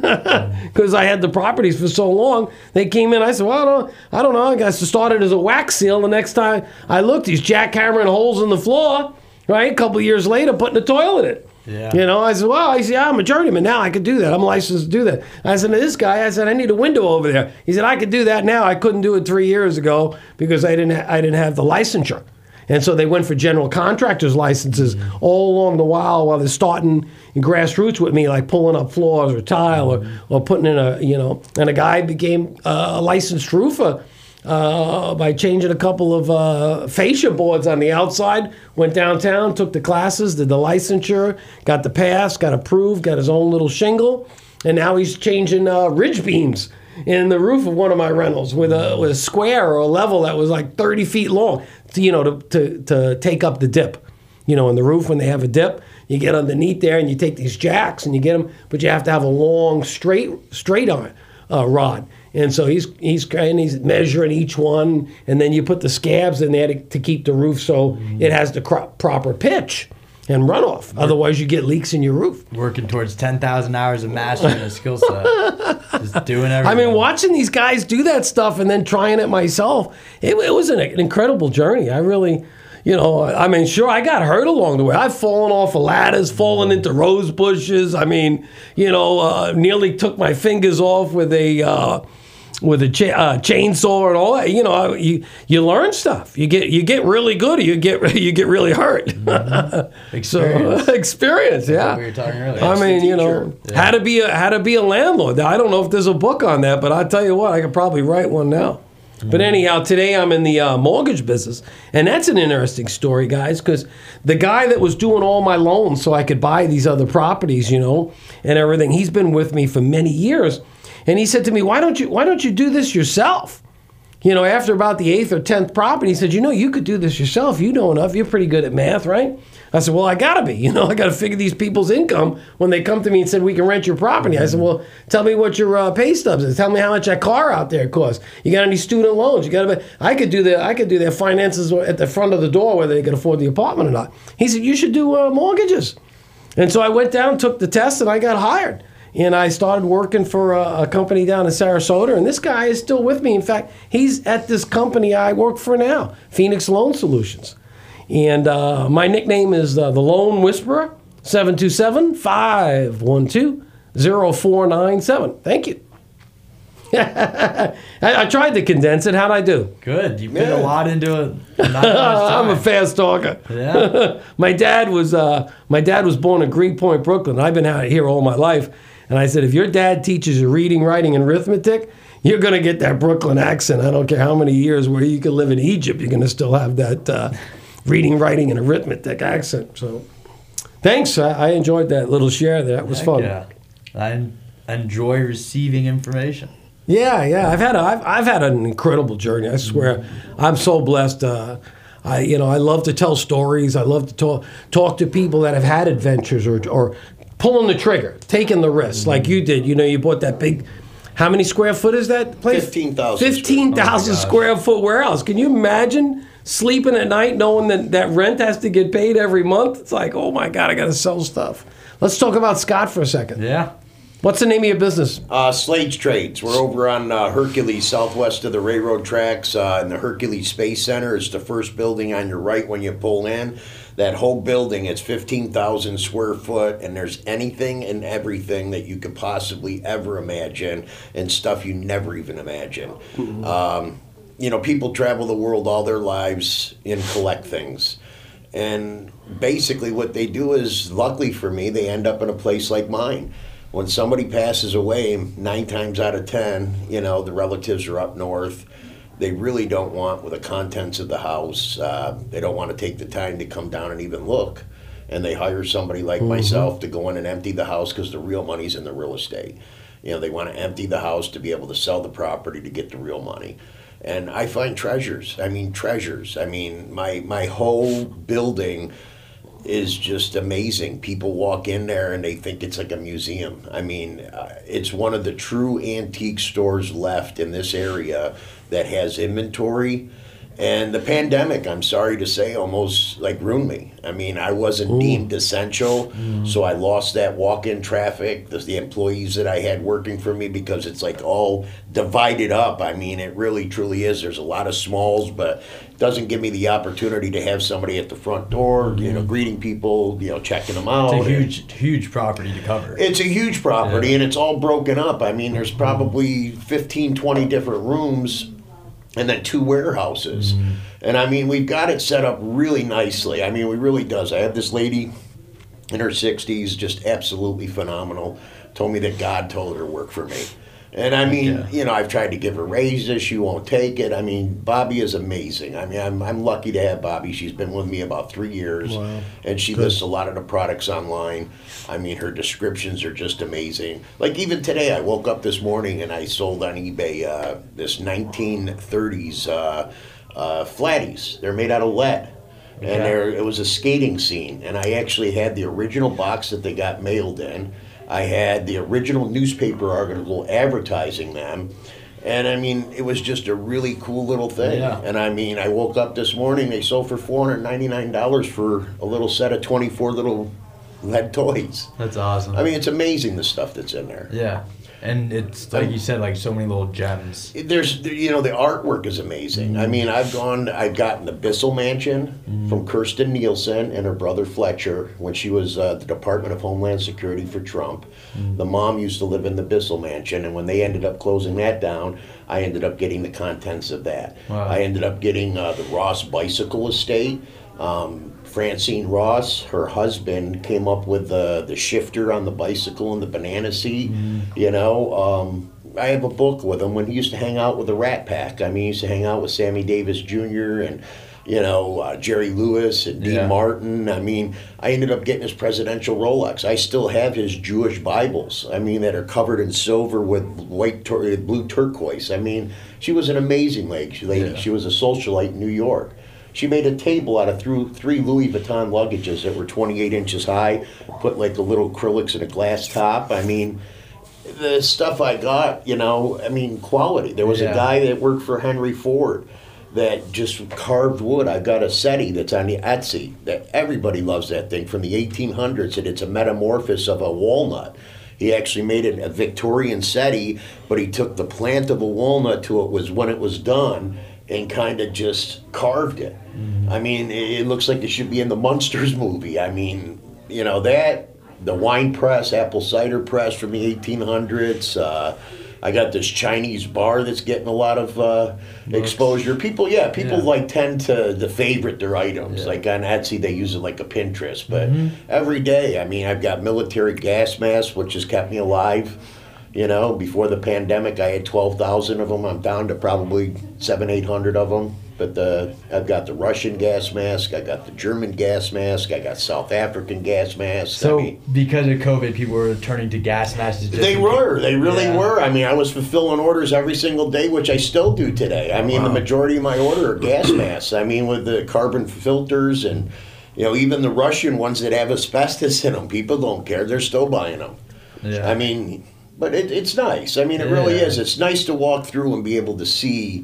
Because I had the properties for so long. They came in, I said, well, I don't, I don't know. I guess I started as a wax seal. The next time I looked, he's jackhammering holes in the floor, right? A couple of years later, putting a toilet in. Yeah. You know, I said, well, I said, yeah, I'm a journeyman now. I could do that. I'm licensed to do that. I said to this guy, I said, I need a window over there. He said, I could do that now. I couldn't do it three years ago because I didn't, ha- I didn't have the licensure. And so they went for general contractors licenses mm-hmm. all along the while while they're starting grassroots with me, like pulling up floors or tile or, or putting in a, you know, and a guy became uh, a licensed roofer uh, by changing a couple of uh, fascia boards on the outside, went downtown, took the classes, did the licensure, got the pass, got approved, got his own little shingle, and now he's changing uh, ridge beams in the roof of one of my rentals with a, with a square or a level that was like thirty feet long, to, you know, to, to, to take up the dip. You know, in the roof when they have a dip, you get underneath there and you take these jacks and you get them, but you have to have a long straight straight on uh, rod. And so he's he's and he's measuring each one, and then you put the scabs in there to, to keep the roof so mm. it has the cro- proper pitch and runoff. Otherwise, you get leaks in your roof. Working towards ten thousand hours of mastering a skill set. Just doing everything. I mean, watching these guys do that stuff and then trying it myself, it, it was an, an incredible journey. I really, you know, I mean, sure, I got hurt along the way. I've fallen off of ladders, fallen into rose bushes. I mean, you know, uh, nearly took my fingers off with a... Uh, with a cha- uh, chainsaw and all that, you know, you you learn stuff. You get you get really good, or you get you get really hurt. Mm-hmm. Experience, so, experience, yeah. That's what we were talking earlier. I mean, you know, yeah. how to be a how to be a landlord. I don't know if there's a book on that, but I tell you what, I could probably write one now. Mm-hmm. But anyhow, today I'm in the uh, mortgage business, and that's an interesting story, guys, because the guy that was doing all my loans so I could buy these other properties, you know, and everything, he's been with me for many years. And he said to me, why don't you why don't you do this yourself? You know, after about the eighth or tenth property, he said, you know, you could do this yourself. You know enough. You're pretty good at math, right? I said, well, I got to be. You know, I got to figure these people's income when they come to me and said, we can rent your property. I said, well, tell me what your uh, pay stubs is. Tell me how much that car out there costs. You got any student loans? You got to. I could do the I could do their finances at the front of the door whether they could afford the apartment or not. He said, you should do uh, mortgages. And so I went down, took the test, and I got hired. And I started working for a, a company down in Sarasota, and this guy is still with me. In fact, he's at this company I work for now, Phoenix Loan Solutions. And uh, my nickname is uh, the Loan Whisperer, seven two seven, five one two, zero four nine seven. Thank you. I, I tried to condense it. How'd I do? Good. You put yeah. a lot into it. I'm a fast talker. Yeah. my dad was uh, my dad was born in Greenpoint, Brooklyn. I've been out here all my life. And I said, if your dad teaches you reading, writing, and arithmetic, you're going to get that Brooklyn accent. I don't care how many years where you could live in Egypt, you're going to still have that uh, reading, writing, and arithmetic accent. So thanks. I, I enjoyed that little share there. That was Heck fun. Yeah. I enjoy receiving information. Yeah, yeah. I've had a, I've, I've had an incredible journey. I swear. I'm so blessed. Uh, I you know I love to tell stories. I love to talk talk to people that have had adventures or or pulling the trigger, taking the risk, like you did. You know, you bought that big. How many square foot is that place? Fifteen thousand. Fifteen thousand square foot warehouse. Can you imagine sleeping at night knowing that that rent has to get paid every month? It's like, oh my God, I got to sell stuff. Let's talk about Scott for a second. Yeah. What's the name of your business? Uh, Slade's Trades. We're over on uh, Hercules, southwest of the railroad tracks, uh, in the Hercules Space Center. It's the first building on your right when you pull in. That whole building, it's fifteen thousand square foot, and there's anything and everything that you could possibly ever imagine, and stuff you never even imagine. Mm-hmm. Um, you know, people travel the world all their lives and collect things. And basically what they do is, luckily for me, they end up in a place like mine. When somebody passes away, nine times out of ten, you know, the relatives are up north. they really don't want with the contents of the house. Uh, they don't want to take the time to come down and even look. And they hire somebody like mm-hmm. myself to go in and empty the house because the real money's in the real estate. You know, they want to empty the house to be able to sell the property to get the real money. And I find treasures. I mean, treasures. I mean, my my whole building is just amazing. People walk in there and they think it's like a museum. I mean, uh, it's one of the true antique stores left in this area that has inventory. And the pandemic, I'm sorry to say, almost like ruined me. I mean, I wasn't Ooh. deemed essential, mm. so I lost that walk-in traffic, the, the employees that I had working for me, because it's like all divided up. I mean, it really, truly is. There's a lot of smalls, but it doesn't give me the opportunity to have somebody at the front door, you know, greeting people, you know, checking them out. It's a huge, huge property to cover. It's a huge property, yeah. and it's all broken up. I mean, there's probably fifteen, twenty different rooms, and then two warehouses. Mm. And I mean, we've got it set up really nicely. I mean, we really does. I have this lady in her sixties, just absolutely phenomenal, told me that God told her to work for me. And I mean, yeah. you know, I've tried to give her raises. She won't take it. I mean, Bobby is amazing. I mean, I'm I'm lucky to have Bobby. She's been with me about three years. Wow. And she Good. lists a lot of the products online. I mean, her descriptions are just amazing. Like even today, I woke up this morning and I sold on eBay uh, this nineteen thirties uh, uh, flatties. They're made out of lead. Okay. And there, it was a skating scene. And I actually had the original box that they got mailed in. I had the original newspaper article advertising them. And I mean, it was just a really cool little thing. Yeah. And I mean, I woke up this morning, they sold for four hundred ninety-nine dollars for a little set of twenty-four little lead toys. That's awesome. I mean, it's amazing the stuff that's in there. Yeah. And it's, like you said, like so many little gems. There's, you know, the artwork is amazing. Mm. I mean, I've gone, I've gotten the Bissell Mansion mm. from Kirsten Nielsen and her brother Fletcher when she was uh, the Department of Homeland Security for Trump. Mm. The mom used to live in the Bissell Mansion, and when they ended up closing that down, I ended up getting the contents of that. Wow. I ended up getting uh, the Ross Bicycle Estate. Um, Francine Ross, her husband, came up with the the shifter on the bicycle and the banana seat. Mm. You know, um, I have a book with him when he used to hang out with the Rat Pack. I mean, he used to hang out with Sammy Davis Junior and, you know, uh, Jerry Lewis and Dean yeah. Martin. I mean, I ended up getting his presidential Rolex. I still have his Jewish Bibles, I mean, that are covered in silver with white tur- blue turquoise. I mean, she was an amazing lady. lady. Yeah. She was a socialite in New York. She made a table out of th- three Louis Vuitton luggages that were twenty-eight inches high, put like the little acrylics in a glass top. I mean, the stuff I got, you know, I mean, quality. There was yeah. a guy that worked for Henry Ford that just carved wood. I got a settee that's on the Etsy that everybody loves that thing from the eighteen hundreds, and it's a metamorphosis of a walnut. He actually made it a Victorian settee, but he took the plant of a walnut to it was when it was done, and kind of just carved it. Mm-hmm. I mean, it looks like it should be in the Munsters movie. I mean, you know, that, the wine press, apple cider press from the eighteen hundreds. Uh, I got this Chinese bar that's getting a lot of uh, exposure. People, yeah, people yeah. like tend to, to favorite their items. Yeah. Like on Etsy, they use it like a Pinterest. But mm-hmm. every day, I mean, I've got military gas masks, which has kept me alive. You know, before the pandemic, I had twelve thousand of them. I'm down to probably seven, eight hundred of them. But the, I've got the Russian gas mask, I got the German gas mask, I got South African gas masks. So, I mean, because of COVID, people were turning to gas masks. They were. They really yeah. were. I mean, I was fulfilling orders every single day, which I still do today. I mean, wow. the majority of my order are gas masks. I mean, with the carbon filters and, you know, even the Russian ones that have asbestos in them, people don't care. They're still buying them. Yeah. I mean, but it, it's nice. I mean, it yeah. really is. It's nice to walk through and be able to see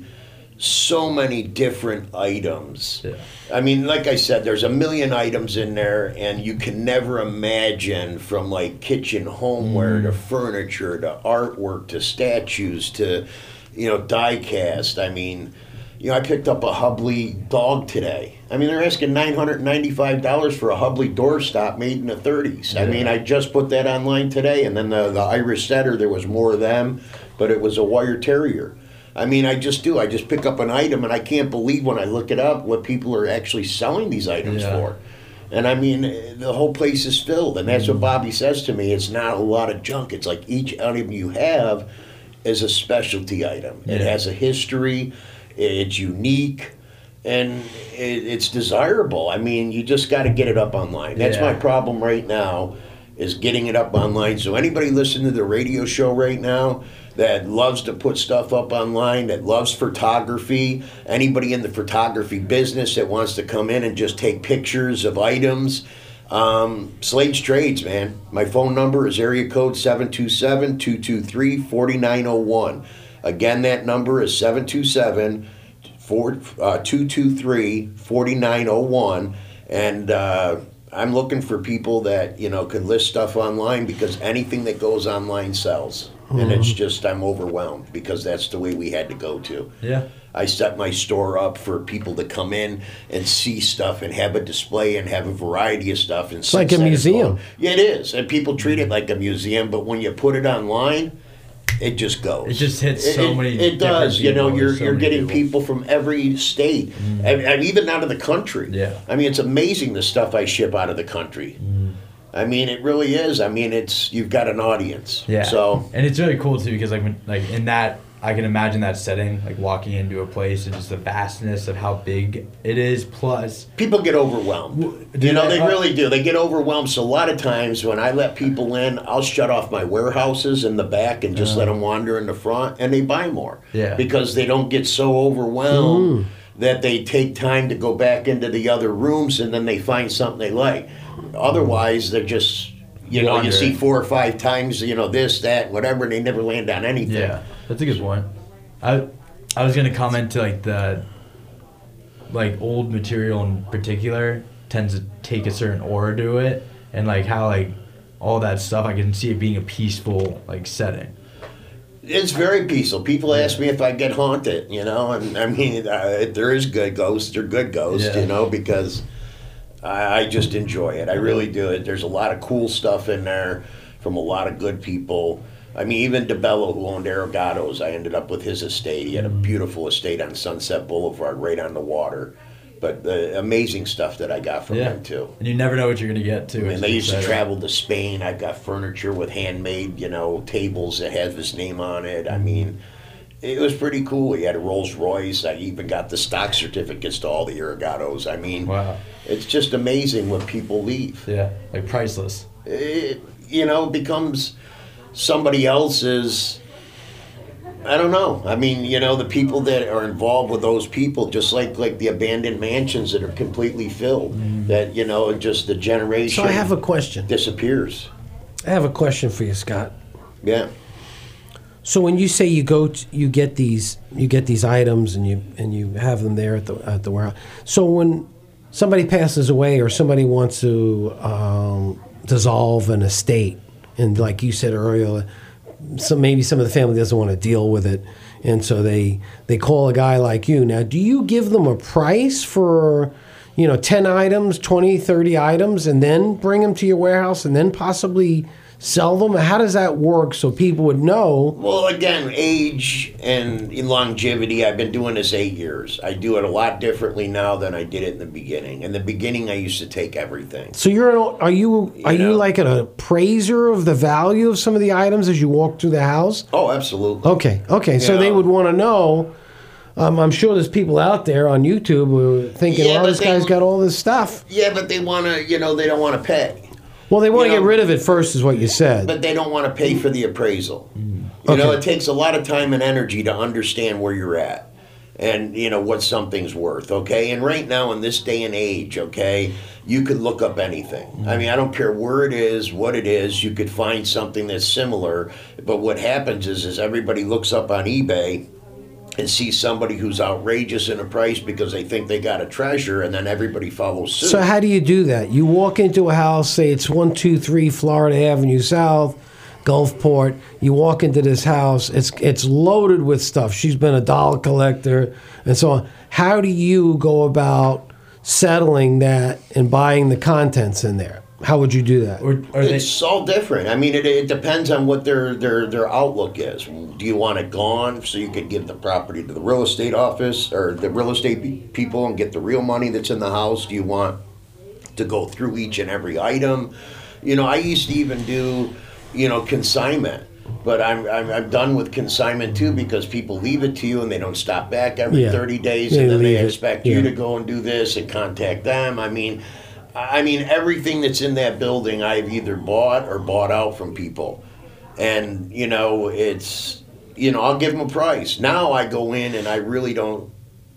so many different items. Yeah. I mean, like I said, there's a million items in there, and you can never imagine, from like kitchen homeware mm. to furniture to artwork to statues to, you know, die cast. I mean, you know, I picked up a Hubley dog today. I mean, they're asking nine hundred ninety-five dollars for a Hubley doorstop made in the thirties. Yeah. I mean, I just put that online today, and then the, the Irish setter, there was more of them, but it was a wire terrier. I mean, I just do. I just pick up an item, and I can't believe when I look it up what people are actually selling these items yeah. for. And I mean, the whole place is filled, and that's mm. what Bobby says to me. It's not a lot of junk. It's like each item you have is a specialty item. Yeah. It has a history. It's unique. And it, it's desirable. I mean, you just got to get it up online. That's Yeah. my problem right now, is getting it up online. So anybody listening to the radio show right now that loves to put stuff up online, that loves photography, anybody in the photography business that wants to come in and just take pictures of items, um, Slade's Trades, man. My phone number is area code seven two seven, two two three, four nine zero one. Again, that number is seven two seven, two two three, four nine zero one. And uh, I'm looking for people that, you know, can list stuff online, because anything that goes online sells. Mm-hmm. And it's just, I'm overwhelmed, because that's the way we had to go to. Yeah. I set my store up for people to come in and see stuff and have a display and have a variety of stuff. And it's like a museum. Yeah, it is. And people treat it like a museum, but when you put it online, it just goes. It just hits so it, many. It does. You know, people. you're so you're getting people. people from every state, Mm. and, and even out of the country. Yeah. I mean, it's amazing the stuff I ship out of the country. Mm. I mean, it really is. I mean, it's you've got an audience. Yeah. So and it's really cool too, because like when, like in that, I can imagine that setting, like walking into a place and just the vastness of how big it is. Plus, people get overwhelmed. You know, they really do. They get overwhelmed. So a lot of times when I let people in, I'll shut off my warehouses in the back and just Uh. let them wander in the front, and they buy more. Yeah. Because they don't get so overwhelmed Mm. that they take time to go back into the other rooms, and then they find something they like. Otherwise, they're just, you know, you Wander. see four or five times, you know, this, that, whatever, and they never land on anything. yeah, that's a good point. I I was gonna comment to like the like old material in particular tends to take a certain aura to it, and like how like all that stuff, I can see it being a peaceful like setting. It's very peaceful. People ask me if I get haunted, you know, and I mean, uh, if there is good ghosts, they're good ghosts, Yeah. you know, because I, I just enjoy it. I really do it. There's a lot of cool stuff in there from a lot of good people. I mean, even DeBello, who owned Arrogatos, I ended up with his estate. He had a beautiful estate on Sunset Boulevard, right on the water. But the amazing stuff that I got from Yeah. him, too. And you never know what you're gonna get too. I mean, which they is used to exciting. travel to Spain. I've got furniture with handmade, you know, tables that has his name on it. I mean, it was pretty cool. He had a Rolls Royce. I even got the stock certificates to all the Arrogatos. I mean, Wow. it's just amazing what people leave. Yeah, like priceless. It, you know, becomes somebody else's. I don't know. I mean, you know, the people that are involved with those people, just like like the abandoned mansions that are completely filled, that, you know, just the generation So I have a question. disappears. I have a question for you, Scott. Yeah. So when you say you go, to, you get these, you get these items, and you and you have them there at the at the warehouse. So when somebody passes away, or somebody wants to um, dissolve an estate, and like you said earlier, some maybe some of the family doesn't want to deal with it, and so they they call a guy like you. Now, do you give them a price for, you know, ten items, twenty, thirty items, and then bring them to your warehouse, and then possibly sell them? How does that work so people would know? Well, again, age and longevity. I've been doing this eight years. I do it a lot differently now than I did it in the beginning. In the beginning, I used to take everything. So you're an, are you are you, know. like an appraiser of the value of some of the items as you walk through the house? Oh, absolutely. Okay, okay. So You they know. would want to know. Um, I'm sure there's people out there on YouTube who are thinking, Yeah, "Well, but this they- guy's got all this stuff." Yeah, but they want to, you know, they don't want to pay. Well, they want to You get know, rid of it first, is what you said. But they don't want to pay for the appraisal. You know, Okay. it takes a lot of time and energy to understand where you're at and, you know, what something's worth, okay? And right now in this day and age, okay, you could look up anything. I mean, I don't care where it is, what it is, you could find something that's similar. But what happens is, is everybody looks up on eBay and sees somebody who's outrageous in a price because they think they got a treasure, and then everybody follows suit. So how do you do that? You walk into a house, say it's one two three Florida Avenue South, Gulfport. You walk into this house, it's it's loaded with stuff. She's been a doll collector and so on. How do you go about settling that and buying the contents in there? How would you do that? Or are they? It's all different. I mean, it, it depends on what their, their their outlook is. Do you want it gone so you could give the property to the real estate office or the real estate pe- people and get the real money that's in the house? Do you want to go through each and every item? You know, I used to even do, you know, consignment. But I'm, I'm I'm done with consignment too because people leave it to you and they don't stop back every Yeah. thirty days They and then they leave it. expect Yeah. you to go and do this and contact them. I mean, I mean everything that's in that building I've either bought or bought out from people, and you know it's you know I'll give them a price. Now I go in and I really don't.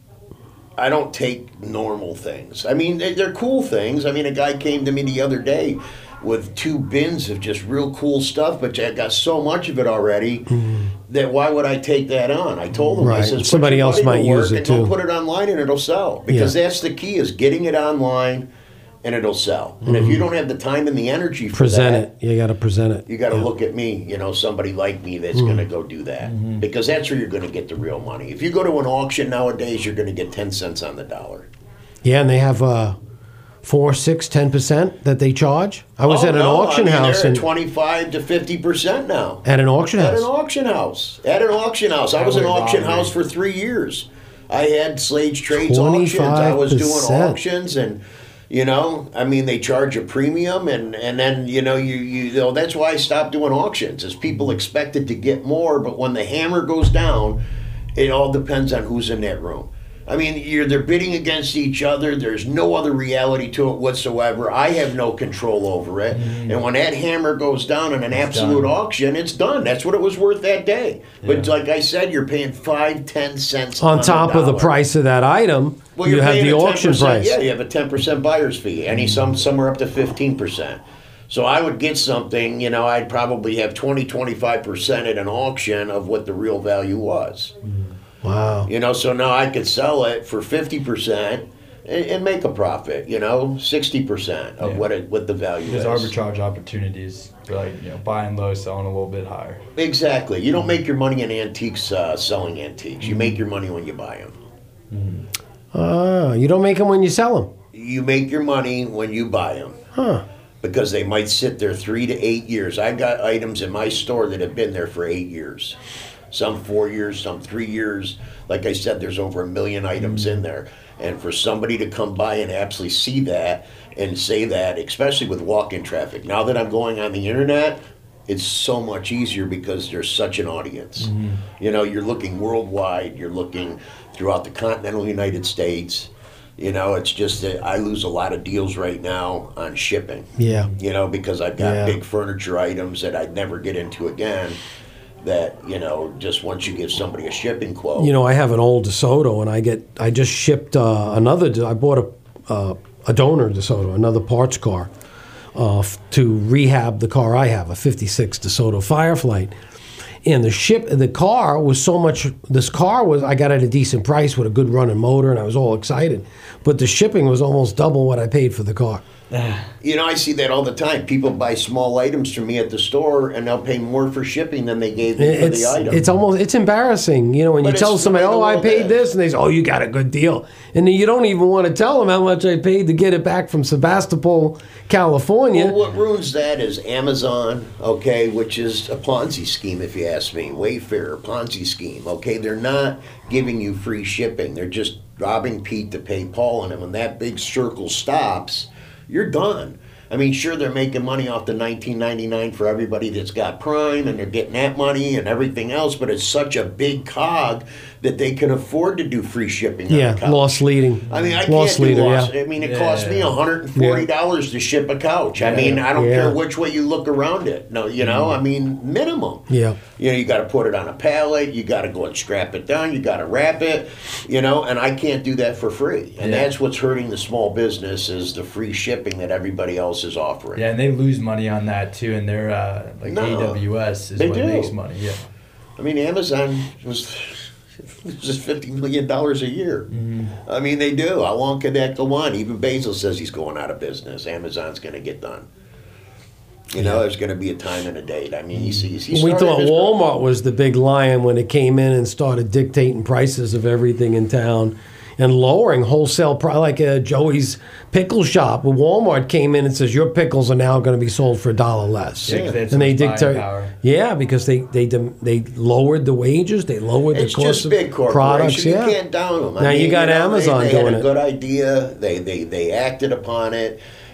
I don't take normal things. I mean, they- they're cool things. I mean, a guy came to me the other day with two bins of just real cool stuff, but I got so much of it already that why would I take that on? I told him, I Right. says, put Somebody your else money to might work use it and go too. put it online and it'll sell. Because Yeah. that's the key is getting it online and it'll sell. And if you don't have the time and the energy for Present that, it. You got to present it. you got to Yeah. look at me, you know, somebody like me that's Mm. going to go do that. Because that's where you're going to get the real money. If you go to an auction nowadays, you're going to get ten cents on the dollar. Yeah, and they have uh, four, six, ten percent that they charge. I was Oh, at an no, auction I mean, house they're and at twenty-five to fifty percent now. at an auction At house. an auction house. At an auction house. I was in an Highway auction robbery. house for three years. I had Slades Trades auctions. I was doing twenty-five percent. auctions and you know, I mean they charge a premium and, and then, you know, you, you, you know, that's why I stopped doing auctions, is people expected to get more, but when the hammer goes down, it all depends on who's in that room. I mean, you're they're bidding against each other. There's no other reality to it whatsoever. I have no control over it. And when that hammer goes down in an absolute done. auction, it's done. That's what it was worth that day. But like I said, you're paying five, ten cents On top of the dollar. price of that item, Well, you you're have paying the a auction ten percent price. Yeah, you have a ten percent buyer's fee. Any some somewhere up to fifteen percent. So I would get something, you know, I'd probably have twenty, twenty-five percent at an auction of what the real value was. Wow. You know, so now I could sell it for fifty percent and, and make a profit, you know, sixty percent of Yeah. what it what the value There's is. arbitrage opportunities for like you know buying low, selling a little bit higher. Exactly. You don't make your money in antiques uh, selling antiques. You make your money when you buy them. Ah, you don't make them when you sell them. You make your money when you buy them. Huh. Because they might sit there three to eight years. I got items in my store that have been there for eight years. Some four years, some three years. Like I said, there's over a million items in there. And for somebody to come by and absolutely see that and say that, especially with walk-in traffic. Now that I'm going on the internet, it's so much easier because there's such an audience. You know, you're looking worldwide. You're looking throughout the continental United States. You know, it's just that I lose a lot of deals right now on shipping. Yeah. You know, because I've got Yeah. big furniture items that I'd never get into again. That, you know, just once you give somebody a shipping quote. You know, I have an old DeSoto, and I get I just shipped uh, another. I bought a uh, a donor DeSoto, another parts car, uh, f- to rehab the car I have, a fifty-six DeSoto Fireflight. And the ship, the car was so much. This car was I got at a decent price with a good running motor, and I was all excited. But the shipping was almost double what I paid for the car. You know, I see that all the time. People buy small items from me at the store, and they'll pay more for shipping than they gave me for It's the item. it's almost it's embarrassing, you know, when But you it's tell the somebody, way the "Oh, I world paid is. this," and they say, "Oh, you got a good deal," and then you don't even want to tell them how much I paid to get it back from Sebastopol, California. Well, what ruins that is Amazon, okay, which is a Ponzi scheme, if you ask me. Wayfair, Ponzi scheme, okay? They're not giving you free shipping. They're just robbing Pete to pay Paul, and when that big circle stops, you're done. I mean, sure, they're making money off the nineteen ninety-nine for everybody that's got Prime, and they're getting that money and everything else, but it's such a big cog that they can afford to do free shipping. on Yeah, the couch. loss leading. I mean, I loss can't do leader. loss. Yeah. I mean, it Yeah, costs me yeah. one hundred forty dollars to ship a couch. I mean, I don't Yeah. care which way you look around it. No, you know, I mean, minimum. Yeah. You know, you got to put it on a pallet. You got to go and strap it down. You got to wrap it. You know, and I can't do that for free. And Yeah. that's what's hurting the small business is the free shipping that everybody else is offering. Yeah, and they lose money on that too, and they're uh, like No, A W S is they what do. makes money. Yeah. I mean, Amazon was just fifty million dollars a year. I mean, they do. How long can that go on? Even Bezos says he's going out of business. Amazon's going to get done. You know, there's going to be a time and a date. I mean, he's, he's, he's We started thought his- Walmart was the big lion when it came in and started dictating prices of everything in town and lowering wholesale price, like uh, Joey's pickle shop. Well, Walmart came in and says your pickles are now going to be sold for a dollar less. Yeah, 'cause they had so and they much buying dictate. power. Yeah, because they they dem- they lowered the wages, they lowered It's the cost just of big products. corporations. Yeah, You can't down them. I Now mean, you got know, Amazon they, they doing had a it. good idea. They, they they acted upon it.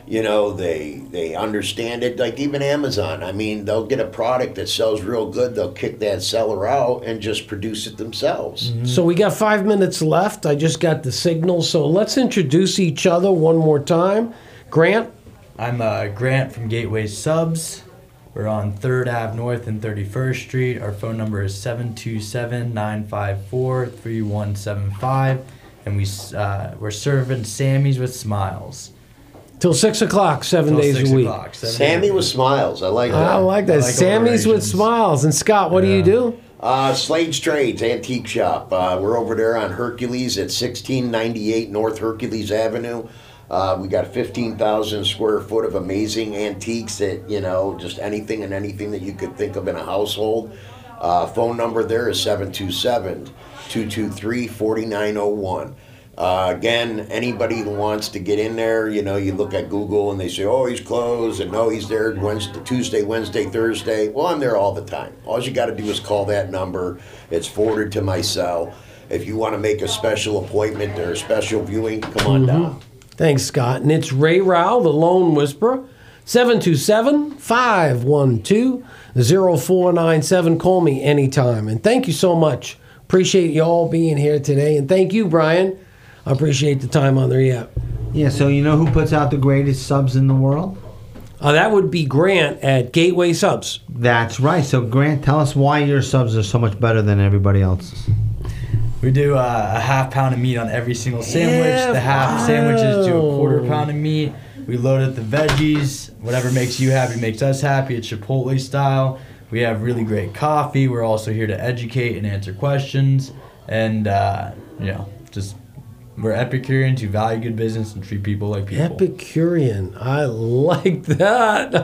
You know, they they understand it. Like even Amazon. I mean, they'll get a product that sells real good. They'll kick that seller out and just produce it themselves. Mm-hmm. So we got five minutes left. I just got the signal. So let's introduce each other one more time. Grant? I'm uh, Grant from Gateway Subs. We're on third Avenue North and thirty-first Street. Our phone number is seven two seven, nine five four, three one seven five. And we, uh, we're serving Sammy's with Smiles. Till six o'clock, seven Till days six a week. o'clock, seven Sammy days. with Smiles. I like that. I like that. I like Sammy's with alliterations. Smiles. And Scott, what do you do? Uh, Slade's Trades Antique Shop. Uh, we're over there on Hercules at sixteen ninety-eight North Hercules Avenue. Uh, we got fifteen thousand square foot of amazing antiques that, you know, just anything and anything that you could think of in a household. Uh, phone number there is seven two seven, two two three, four nine zero one. Uh, again, anybody who wants to get in there, you know, you look at Google and they say, oh, he's closed, and no, he's there Wednesday, Tuesday, Wednesday, Thursday. Well, I'm there all the time. All you got to do is call that number. It's forwarded to my cell. If you want to make a special appointment or a special viewing, come on Mm-hmm. down. Thanks, Scott. And it's Ray Rao, the Lone Whisperer. seven two seven, five one two, zero four nine seven. Call me anytime. And thank you so much. Appreciate you all being here today. And thank you, Brian. I appreciate the time on there, yeah. Yeah, so you know who puts out the greatest subs in the world? Uh, that would be Grant at Gateway Subs. That's right. So, Grant, tell us why your subs are so much better than everybody else's. We do uh, a half pound of meat on every single sandwich. Yeah, the half wow. sandwiches do a quarter pound of meat. We load up the veggies. Whatever makes you happy makes us happy. It's Chipotle style. We have really great coffee. We're also here to educate and answer questions. And, uh, you know, just... We're Epicureans who value good business and treat people like people. Epicurean. I like that.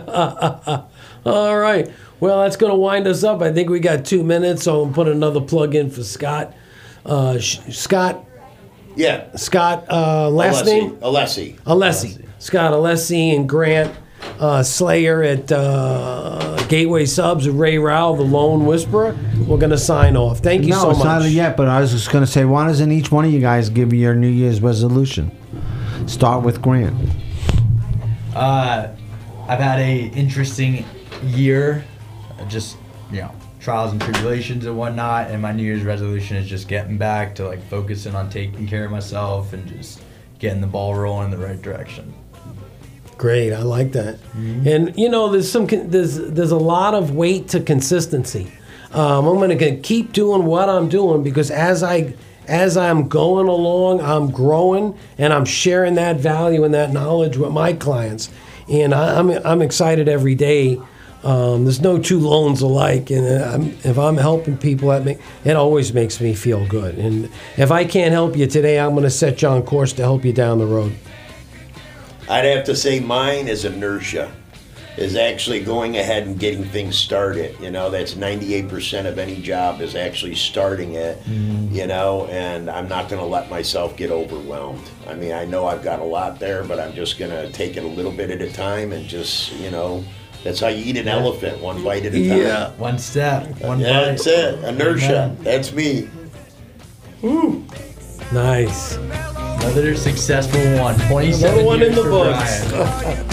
All right. Well, that's going to wind us up. I think we got two minutes, so I'm going to put another plug in for Scott. Uh, Sh- Scott? Yeah. Scott, uh, last Alessi. name? Alessi. Alessi. Scott Alessi and Grant uh, Slayer at uh, Gateway Subs, Ray Rao, the Lone Whisperer. We're going to sign off. Thank you no, so it's much. not yet, but I was just going to say, why doesn't each one of you guys give your New Year's resolution? Start with Grant. Uh, I've had a interesting year, uh, just, you know, trials and tribulations and whatnot, and my New Year's resolution is just getting back to, like, focusing on taking care of myself and just getting the ball rolling in the right direction. Great, I like that. Mm-hmm. And you know, there's some there's there's a lot of weight to consistency. Um, I'm going to keep doing what I'm doing because as I as I'm going along, I'm growing and I'm sharing that value and that knowledge with my clients. And I, I'm I'm excited every day. Um, there's no two loans alike, and I'm, if I'm helping people, that make, it always makes me feel good. And if I can't help you today, I'm going to set you on course to help you down the road. I'd have to say mine is inertia, is actually going ahead and getting things started. You know, that's ninety-eight percent of any job is actually starting it, mm-hmm. you know, and I'm not going to let myself get overwhelmed. I mean, I know I've got a lot there, but I'm just going to take it a little bit at a time and just, you know, that's how you eat an yeah. elephant, one bite at a time. Yeah, one step, one yeah, bite. That's it, inertia. Amen. That's me. Woo. Nice. Another successful one. twenty-seven Another one years in the for books. Brian.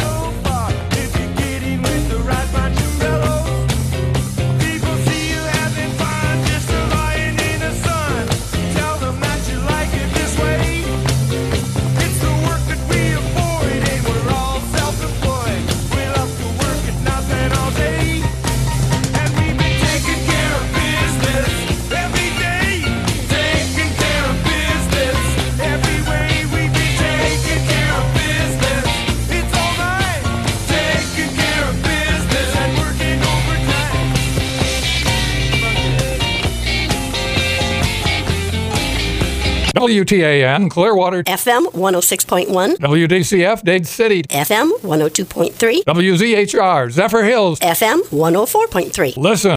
W T A N, Clearwater. F M one oh six point one. W D C F, Dade City. F M one oh two point three. W Z H R, Zephyr Hills. F M one oh four point three. Listen.